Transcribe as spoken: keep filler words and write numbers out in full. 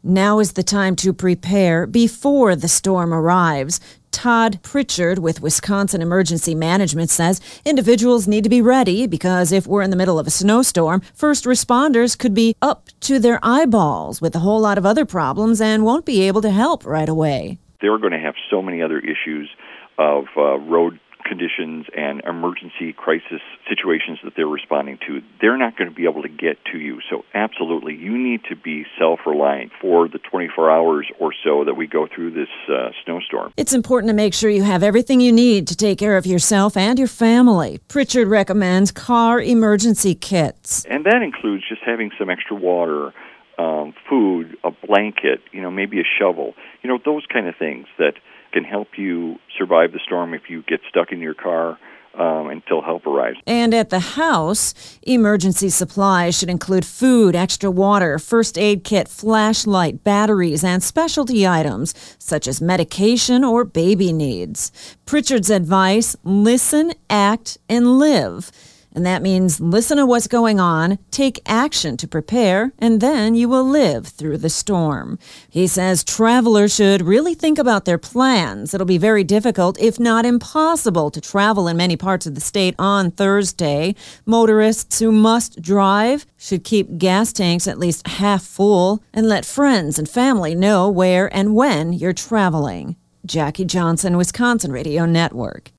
Now is the time to prepare before the storm arrives. Todd Pritchard with Wisconsin Emergency Management says individuals need to be ready because if we're in the middle of a snowstorm, first responders could be up to their eyeballs with a whole lot of other problems and won't be able to help right away. They're going to have so many other issues of uh, road conditions and emergency crisis situations that they're responding to. They're not going to be able to get to you. So absolutely, you need to be self-reliant for the twenty-four hours or so that we go through this uh, snowstorm. It's important to make sure you have everything you need to take care of yourself and your family. Pritchard recommends car emergency kits. And that includes just having some extra water, um, food, a blanket, you know, maybe a shovel, you know, those kind of things that can help you survive the storm if you get stuck in your car um, until help arrives. And at the house, emergency supplies should include food, extra water, first aid kit, flashlight, batteries, and specialty items such as medication or baby needs. Pritchard's advice, listen, act, and live. And that means listen to what's going on, take action to prepare, and then you will live through the storm. He says travelers should really think about their plans. It'll be very difficult, if not impossible, to travel in many parts of the state on Thursday. Motorists who must drive should keep gas tanks at least half full and let friends and family know where and when you're traveling. Jackie Johnson, Wisconsin Radio Network.